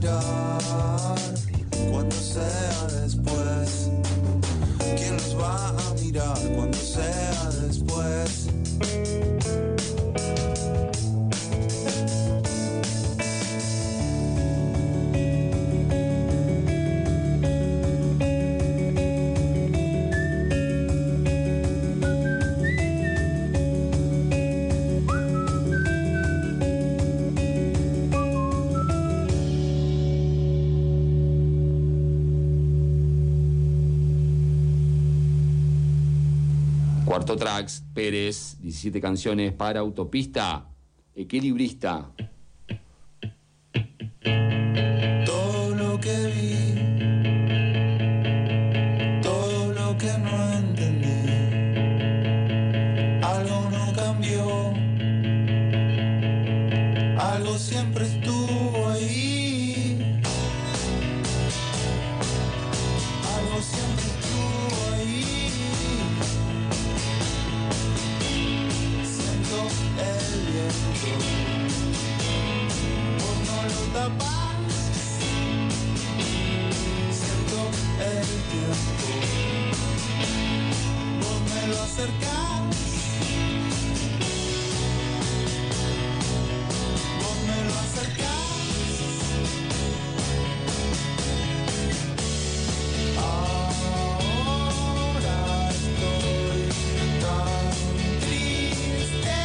mirar cuando sea después? ¿Quién nos va a mirar cuando sea después? Cuarto Tracks, Pérez, 17 canciones para Autopista, Equilibrista. Todo lo que vi, todo lo que no entendí, algo no cambió, algo siempre estuvo ahí, algo siempre estuvo ahí. Siento el viento, vos no lo tapás. Siento el tiempo, vos me lo acercás, vos me lo acercás. Ahora estoy tan triste.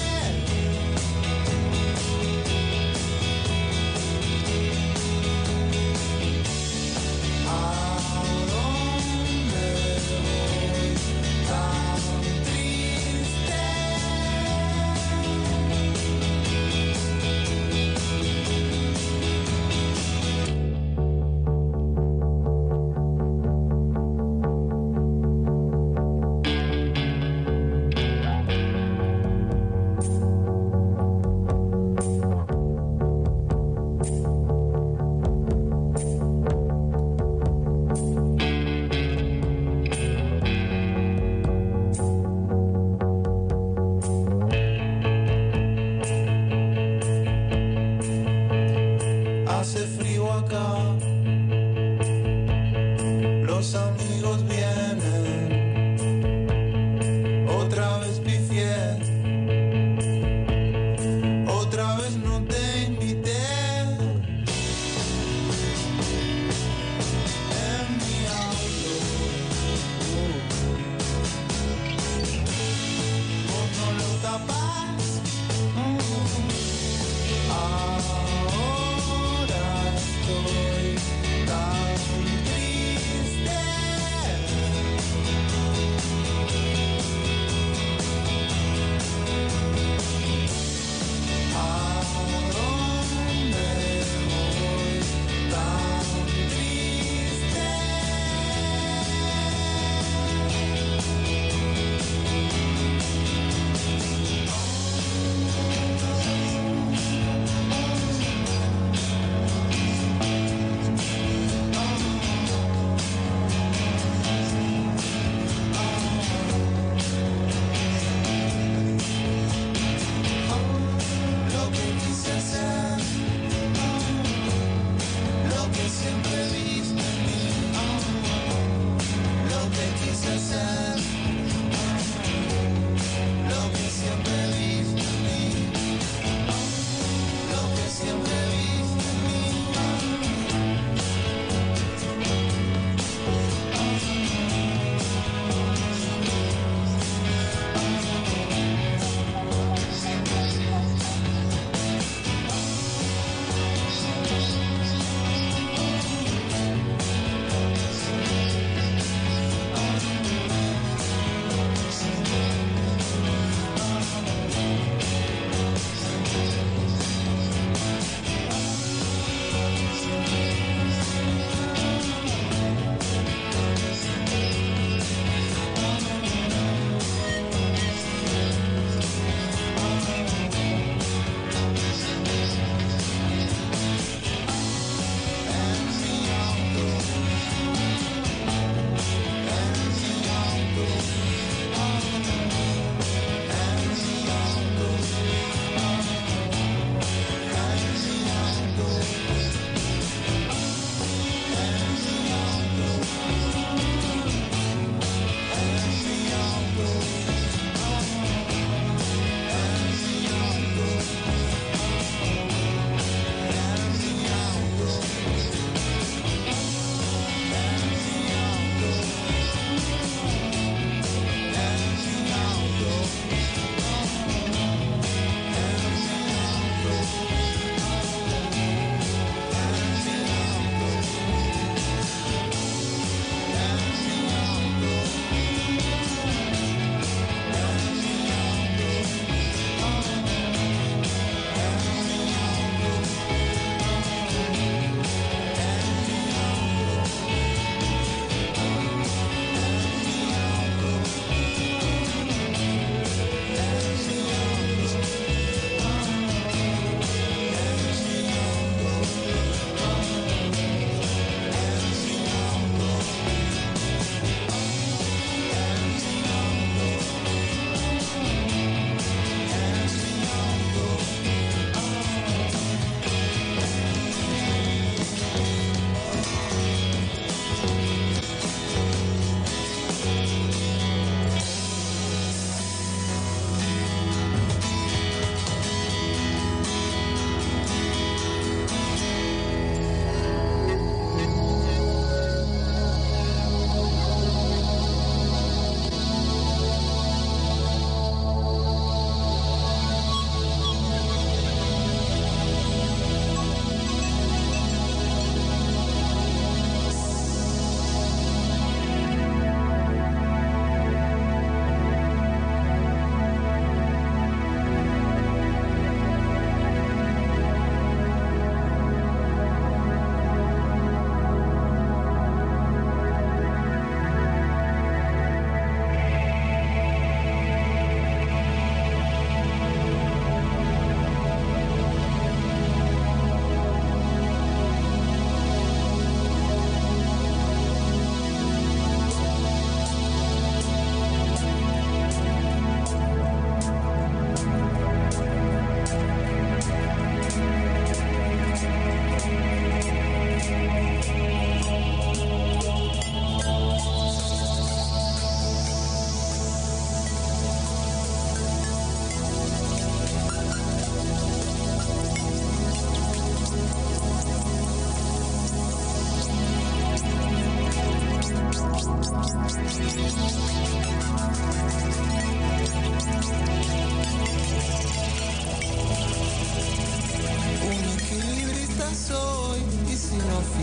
¿A dónde voy tan triste? Hace frío acá, los amigos vienen, otra vez pifié, otra vez no te invité. En mi auto, vos no lo tapás. Ahora estoy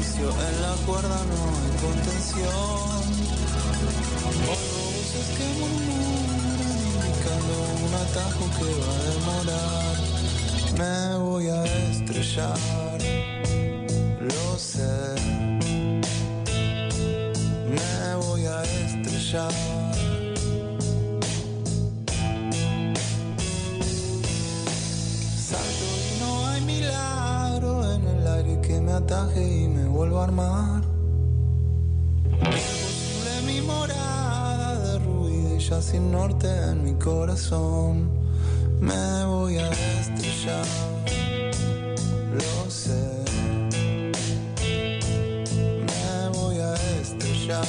vicio en la cuerda, no hay contención. Voces que murmuran indicando un atajo que va a demorar. Me voy a estrellar, lo sé. Me voy a estrellar. Salto y no hay milagro en el aire que me ataje y me vuelvo a armar. Imposible mi morada derruida y ya sin norte en mi corazón. Me voy a estrellar, lo sé. Me voy a estrellar.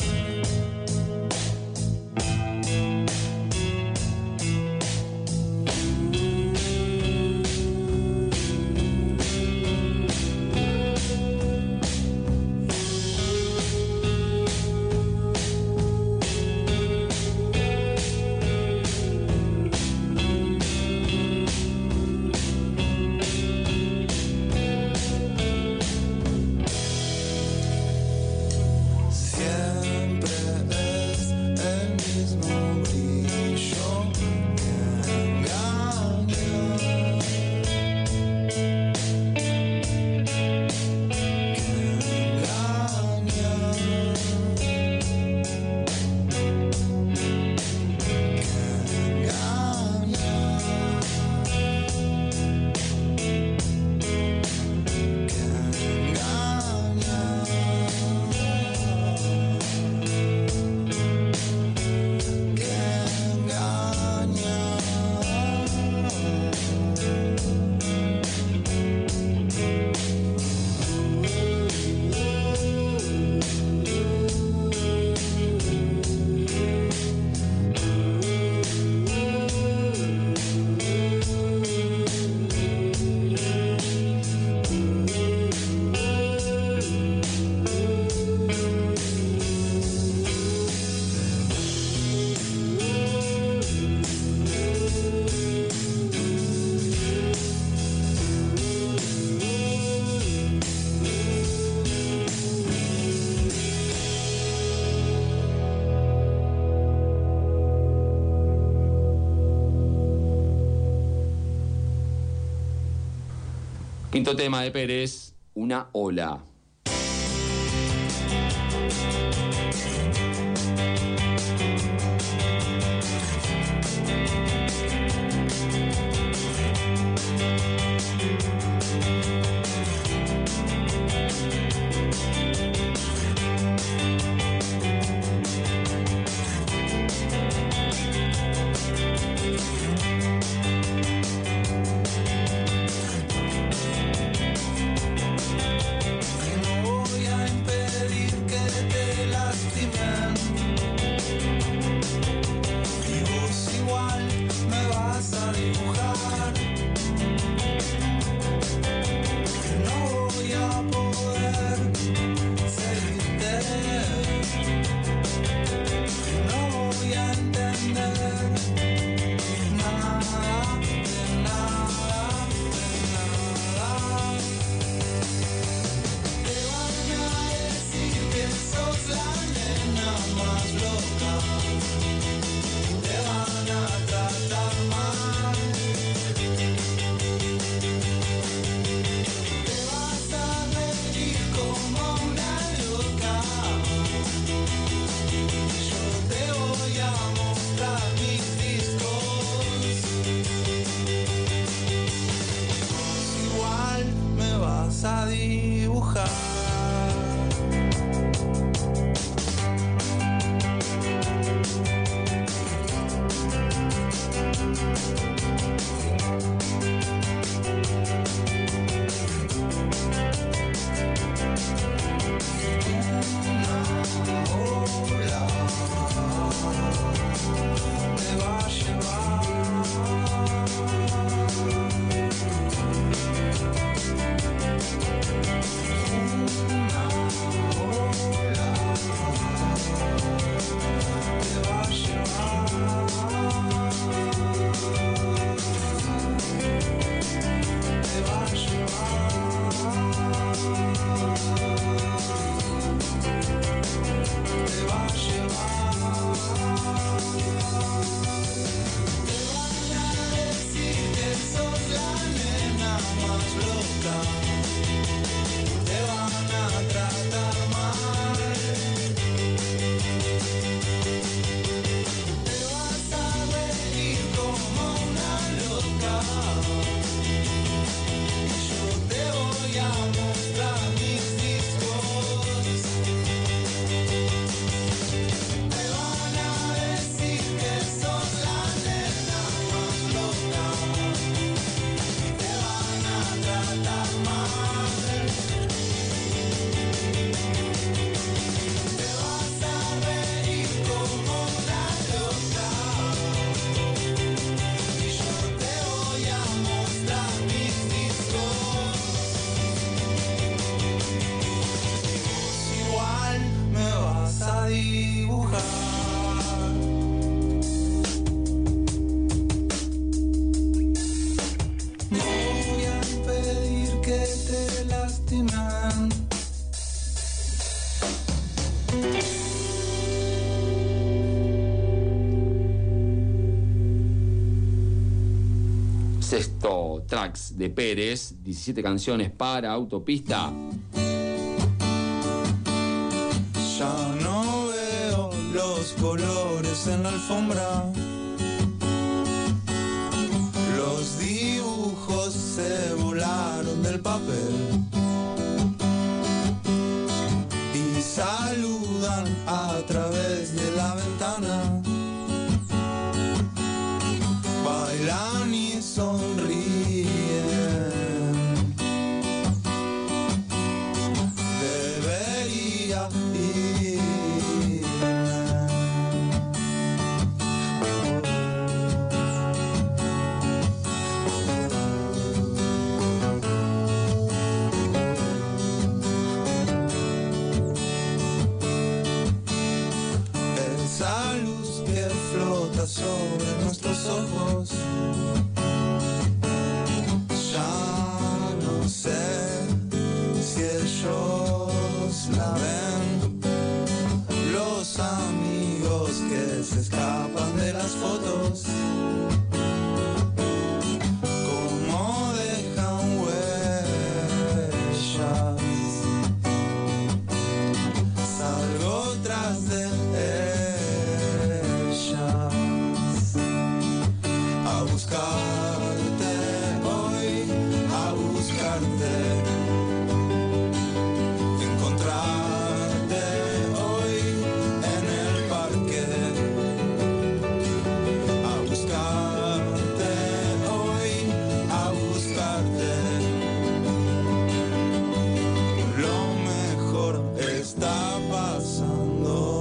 Quinto tema de Pérez, Una ola. specimen. Sexto tracks de Pérez, 17 canciones para Autopista. Ya no veo los colores en la alfombra. Los dibujos se volaron del papel y saludan a través de la ventana. Bailan y sonríen. Debería irme. Esa luz que flota sobre nuestros ojos. Ya no sé si ellos la ven. Los amigos que se escapan de las fotos, cómo dejan huellas. Salgo tras de ellas a buscarte hoy, a buscarte, encontrarte hoy en el parque, a buscarte hoy, a buscarte. Lo mejor está pasando.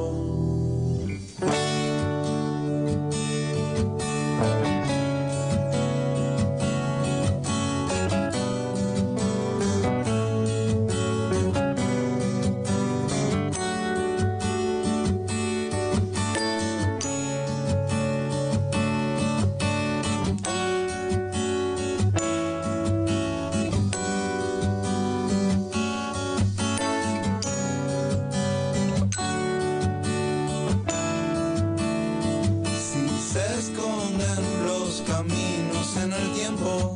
Si se esconden los caminos en el tiempo,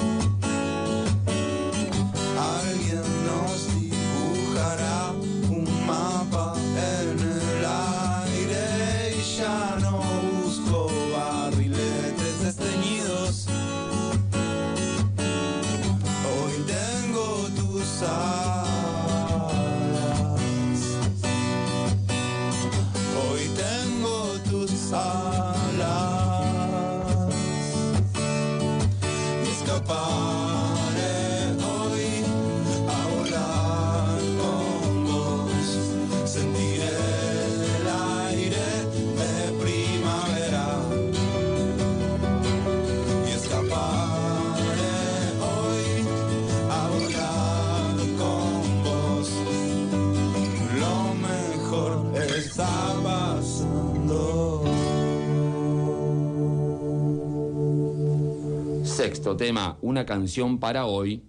alguien nos dibujará un mapa en el aire y ya no busco barriletes desteñidos. Hoy tengo tus alas, hoy tengo tus alas, y escaparé hoy a volar con vos. Sentiré el aire de primavera y escaparé hoy a volar con vos. Lo mejor está pasando. Sexto tema, una canción para hoy.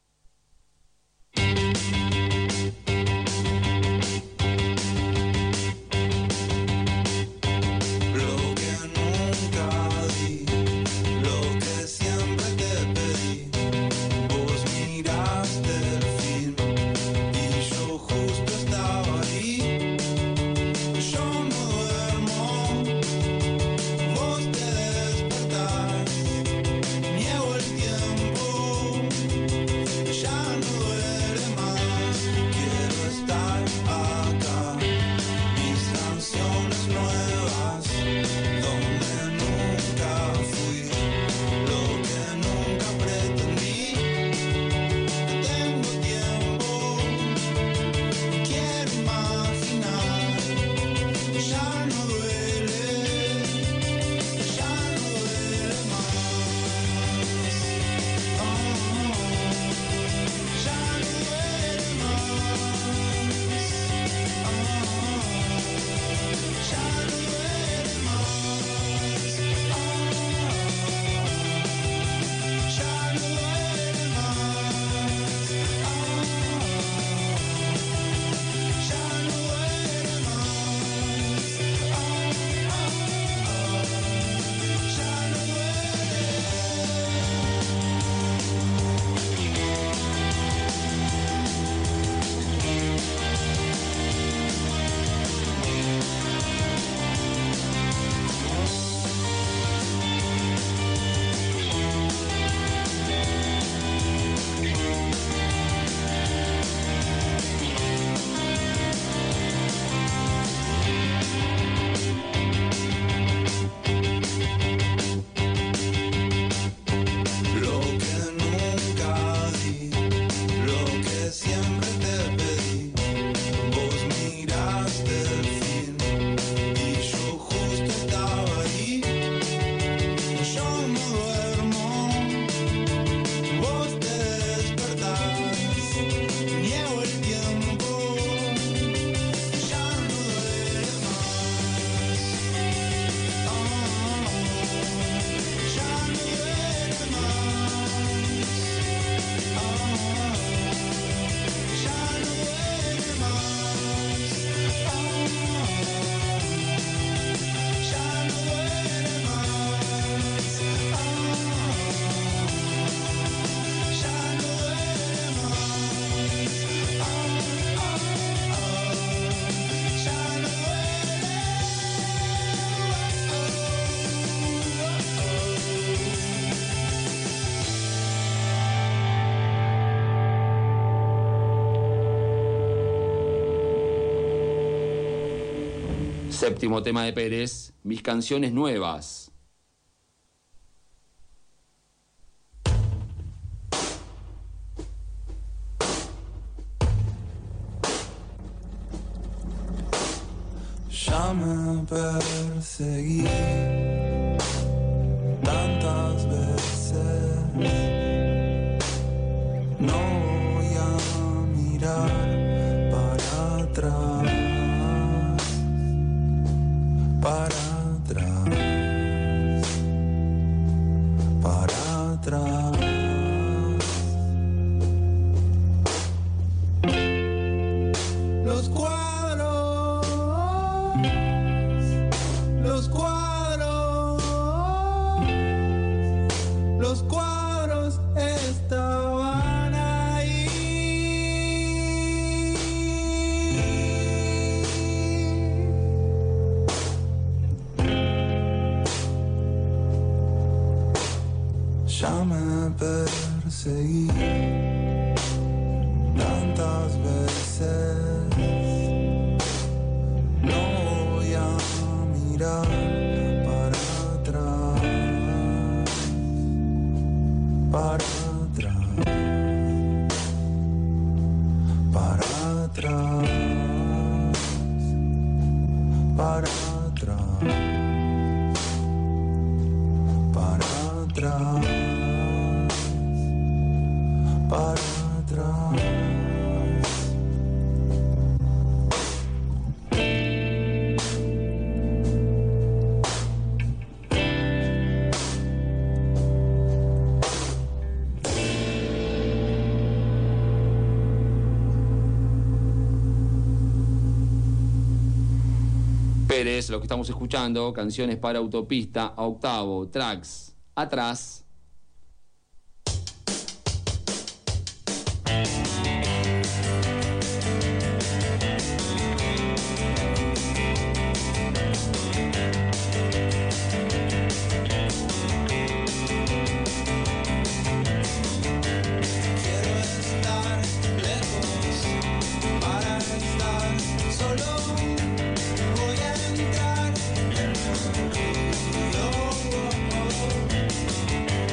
Lo que nunca di, lo que siempre te pedí. Vos miraste el fin y yo justo estaba ahí. Yo no duermo, vos te despertás. Niego el tiempo Séptimo tema de Pérez, Mis canciones nuevas. Ya me perseguí tantas veces, no voy a mirar para atrás, para atrás, para atrás. Los cuadros, los cuadros, los cuadros estaban ahí. Ya me perseguí tantas veces. No voy a mirar para atrás, para atrás, para atrás, para atrás, para atrás, para atrás. Pérez, lo que estamos escuchando, canciones para autopista, a octavo, tracks, atrás. Quiero estar lejos para estar solo. Voy a entrar en el olvido.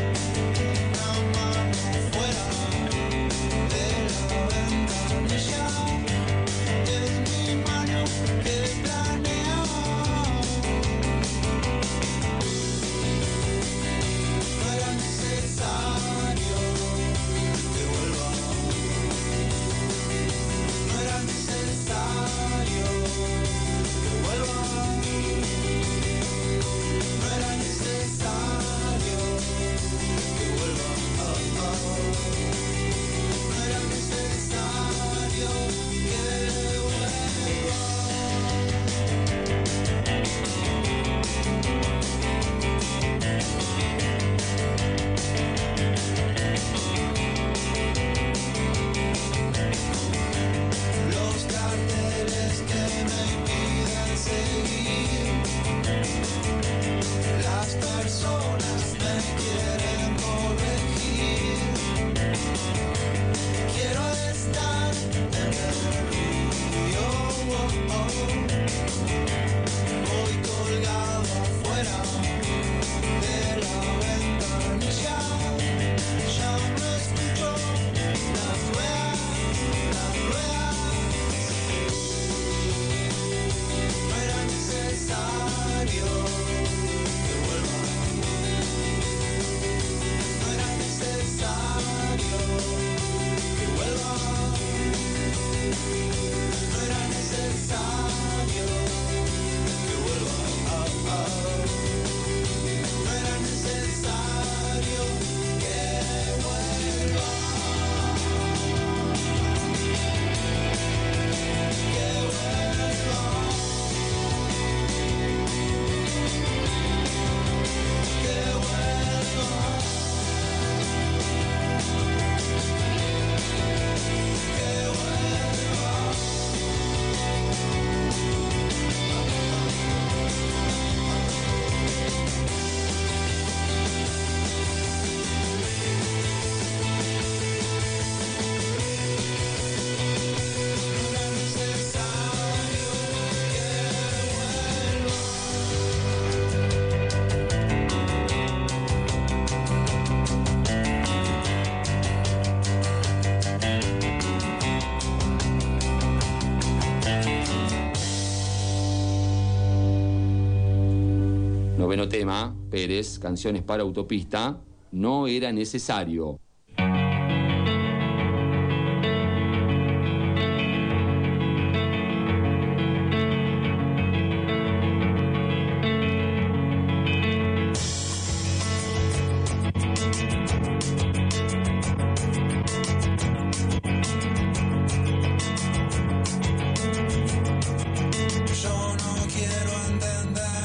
Noveno tema, Pérez, Canciones para Autopista, No era necesario.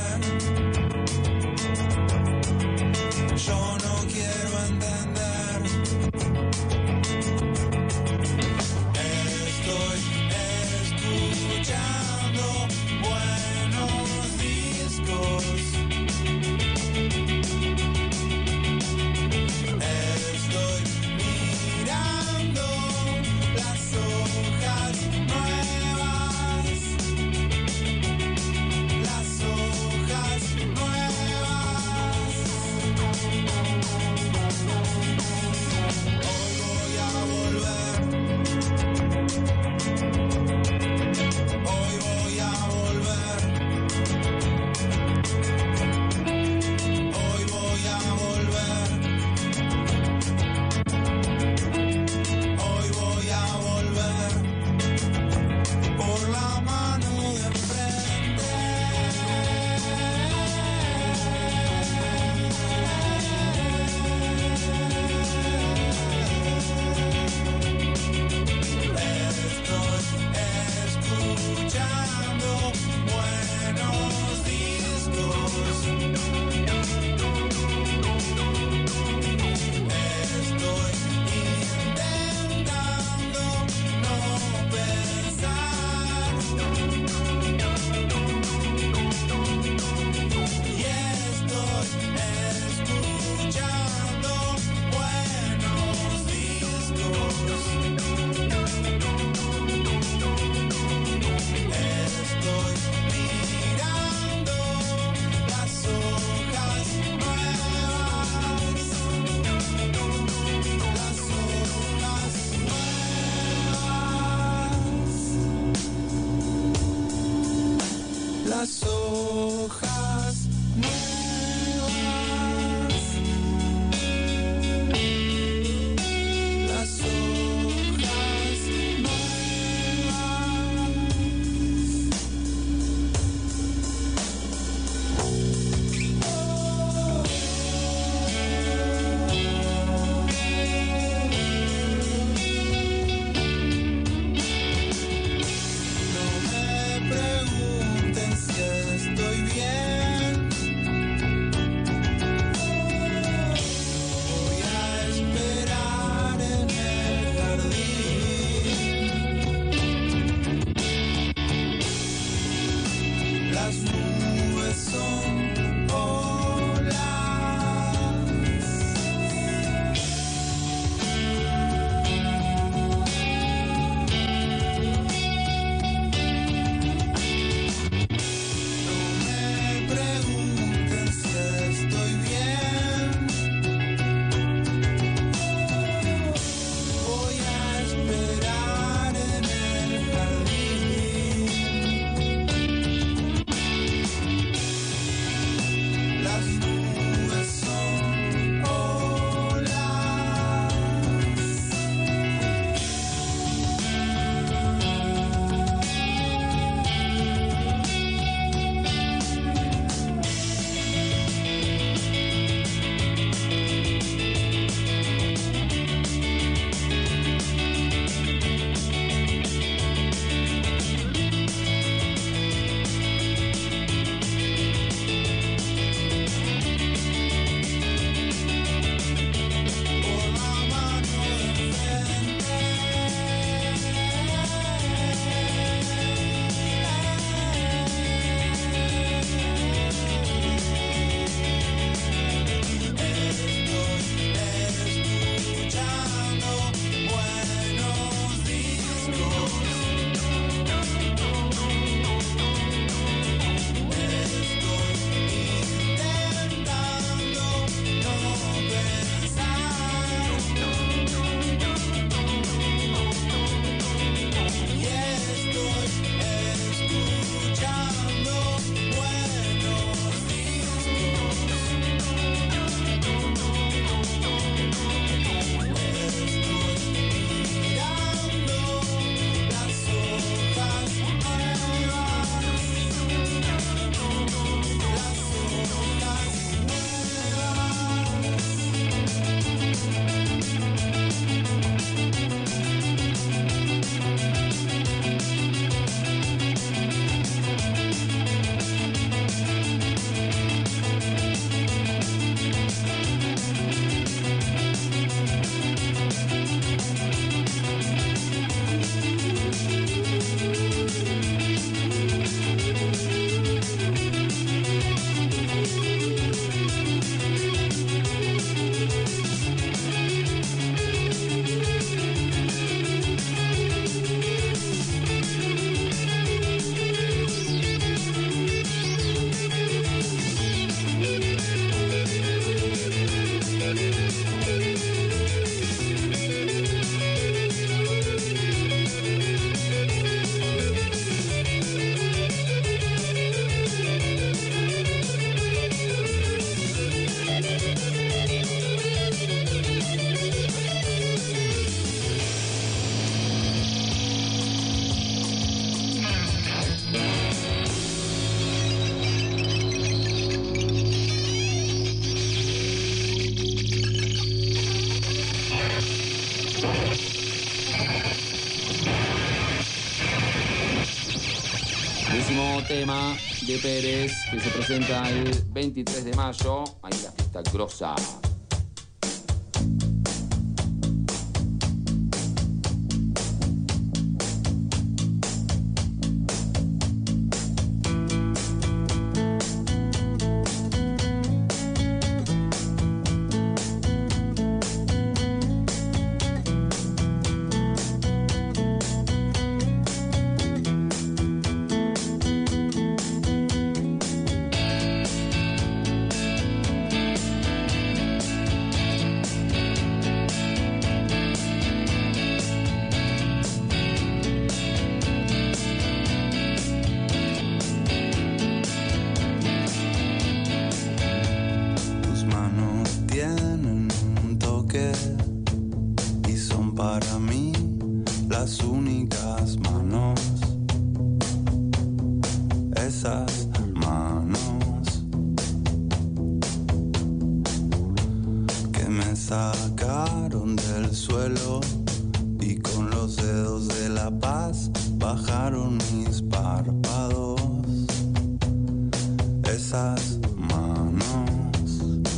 Yo no quiero entender Décimo tema de Pérez, que se presenta el 23 de mayo. Ahí la fiesta grosa. Sacaron del suelo y con los dedos de la paz bajaron mis párpados. Esas manos,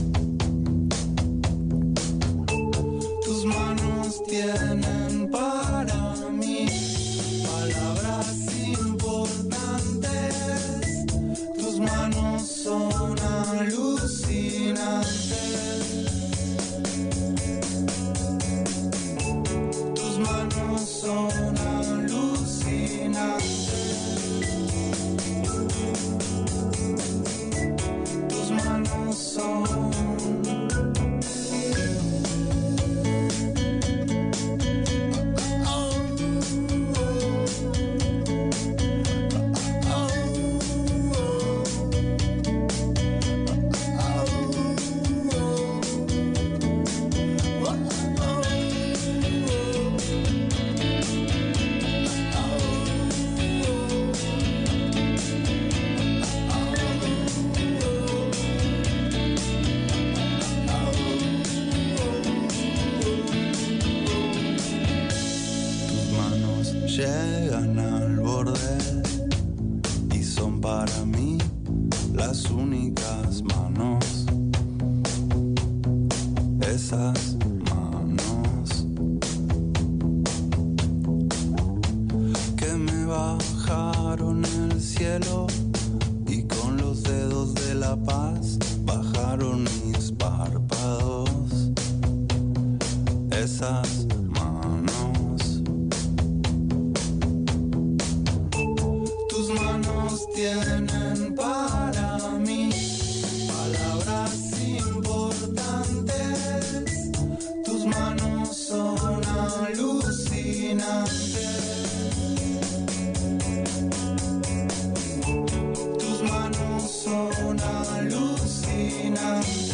tus manos tienen para mí palabras importantes. Tus manos son alucinantes. Son alucinantes. Tus manos son llegan al borde y son para mí las únicas manos. Esas manos que me bajaron el cielo y con los dedos de la paz bajaron mis párpados. Esas tienen para mí palabras importantes. Tus manos son alucinantes. Tus manos son alucinantes.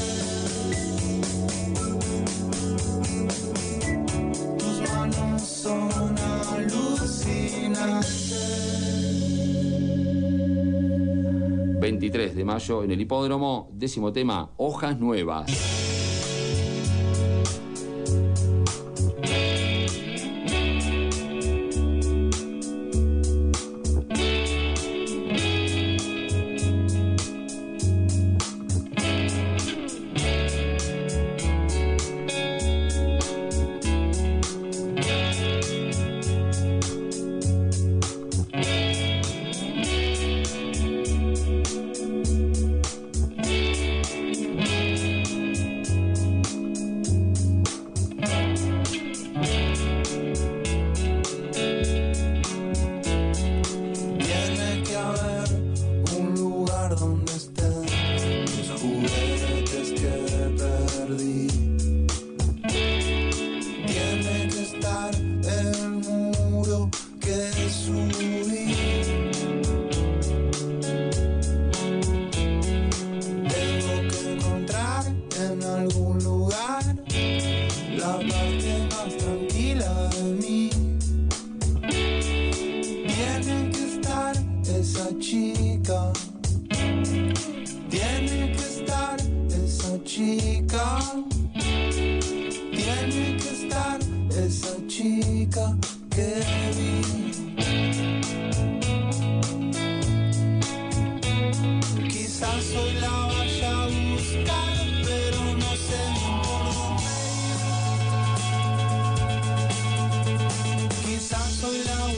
Tus manos son alucinantes. 23 de mayo en el Hipódromo, décimo tema, Hojas Nuevas.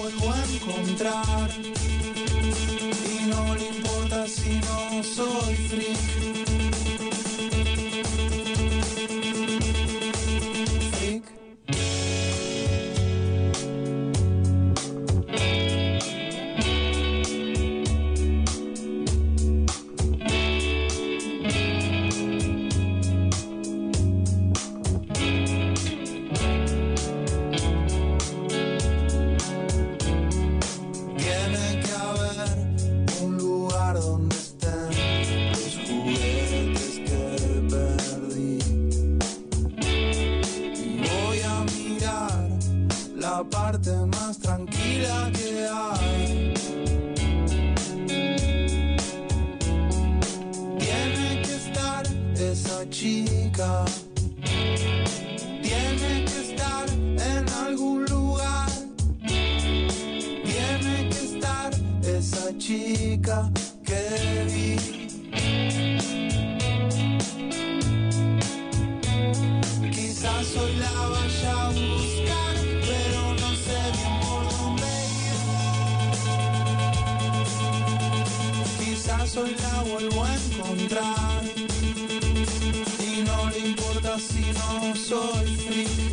vuelvo a encontrar. Y no le importa si no soy freak. Hoy la vuelvo a encontrar y no le importa si no soy freak.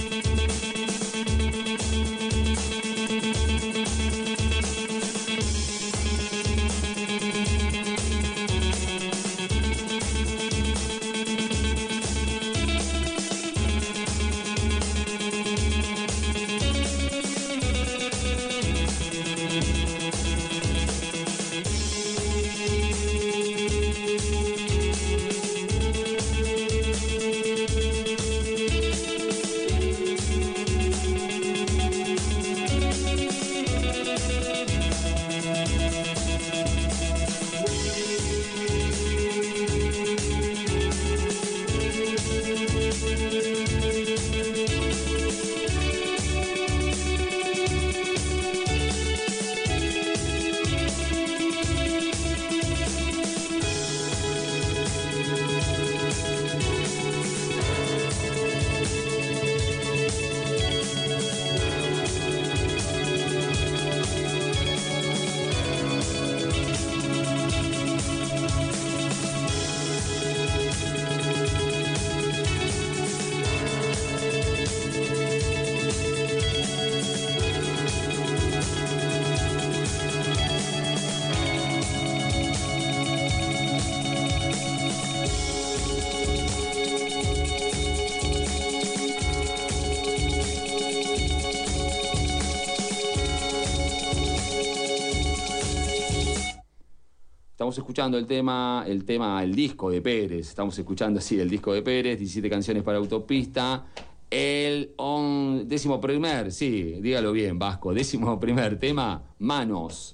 Estamos escuchando el disco de Pérez. Estamos escuchando, sí, el disco de Pérez, 17 canciones para Autopista. El 11º, sí, dígalo bien, Vasco, 11º tema, Manos.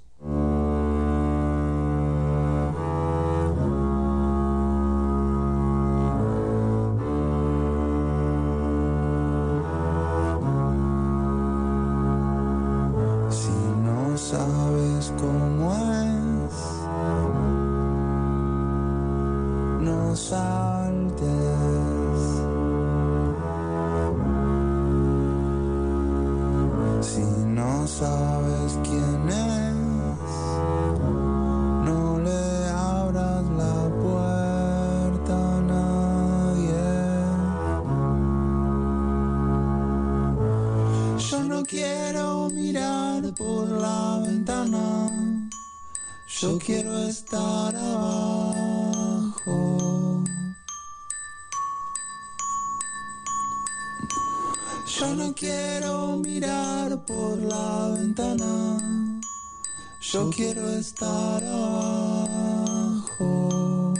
Si no sabes cómo es, no saltes. Si no sabes quién es, no le abras la puerta a nadie. Yo no quiero mirar por la ventana, yo quiero estar abajo. Yo no quiero mirar por la ventana, yo quiero estar abajo.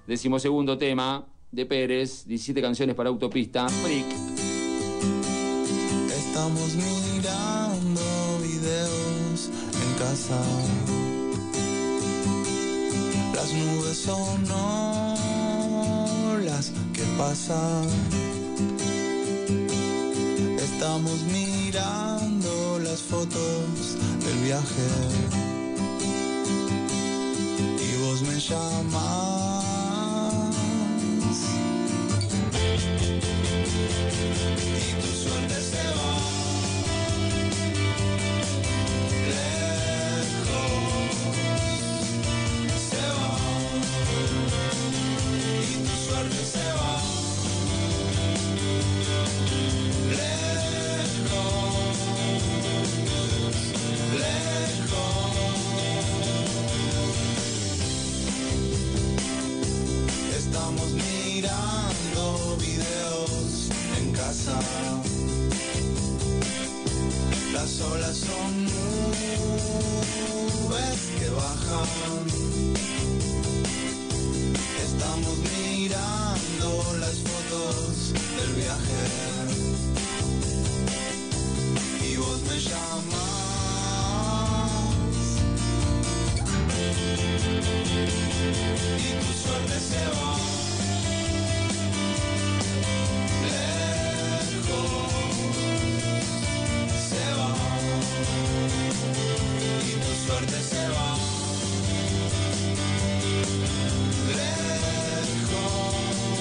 12º tema de Pérez, 17 canciones para Autopista, Freak. Estamos mirando videos en casa. Las nubes son olas que pasan. Estamos mirando las fotos del viaje. Y vos me llamas. Y tu suerte se va lejos, se va. Y tu suerte se va lejos, lejos. Estamos mirando videos en casa. Las olas son nubes que bajan. Estamos mirando las fotos del viaje. Y vos me llamas. Y tu suerte se va y tu suerte se va lejos,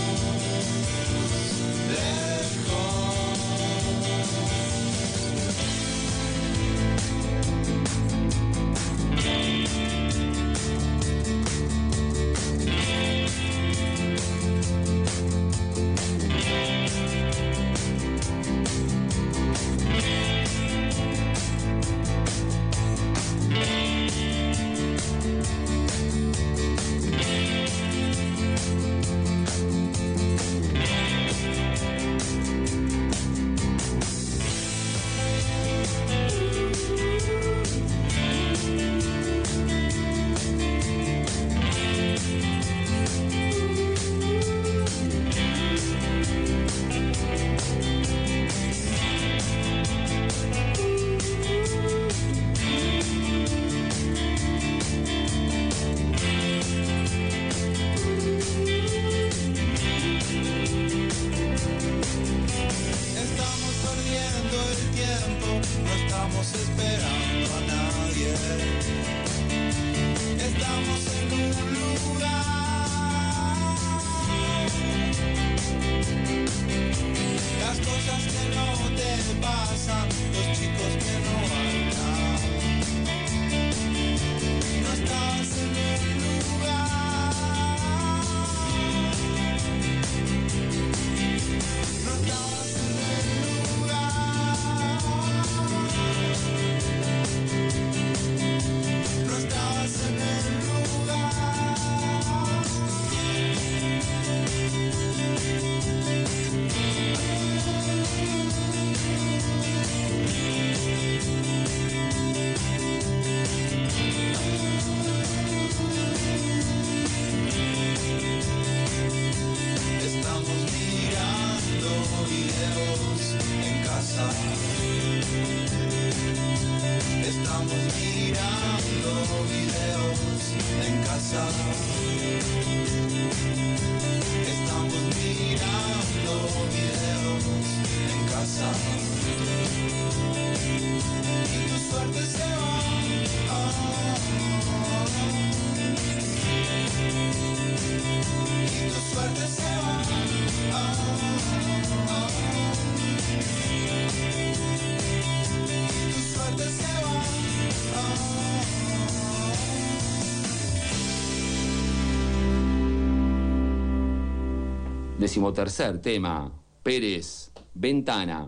Decimotercer tema, Pérez, Ventana.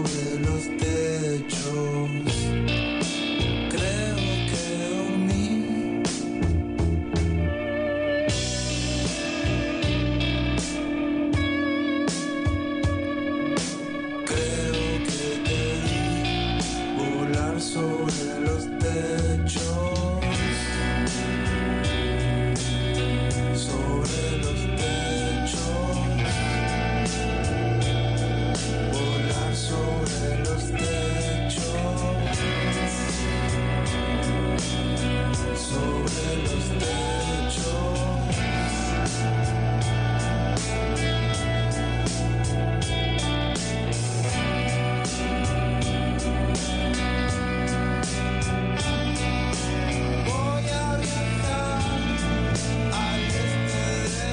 sobre los techos. Creo que dormí. Creo que te vi volar sobre los techos. Sobre los techos. Volar sobre los techos. Sobre los techos. Voy a viajar al este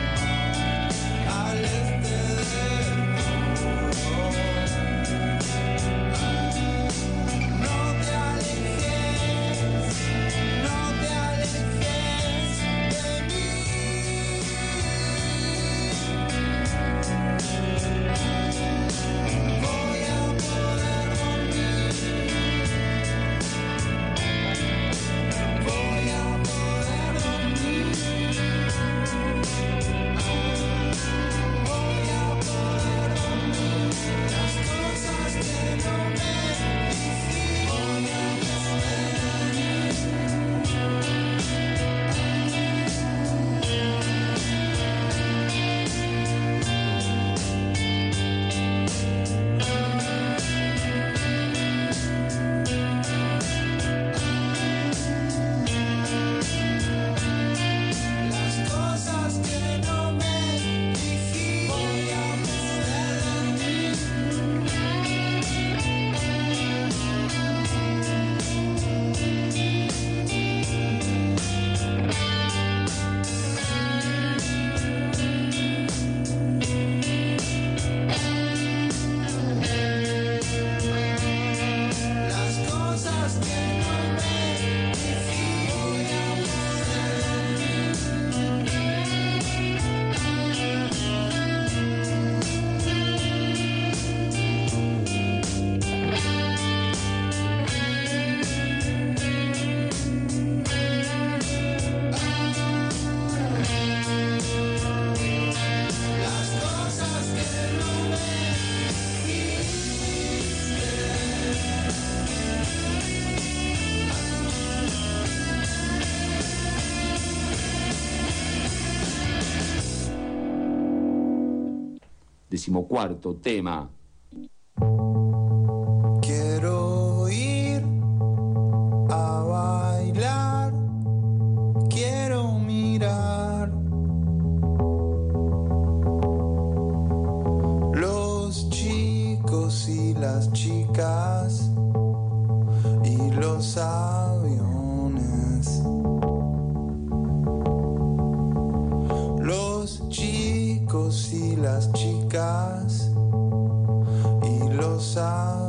del mundo. No te alejes de mí. Voy a poder dormir. Voy a poder dormir. Voy a poder dormir. Las cosas que no me dijiste. Voy a las cosas que no me dijiste. Voy a poder dormir. Las cosas que no me dijiste. Voy a poder dormir. Las cosas que no me dijiste. Decimocuarto tema. Quiero ir a bailar, quiero mirar los chicos y las chicas y los aviones. Los chicos y las chicas y los aviones.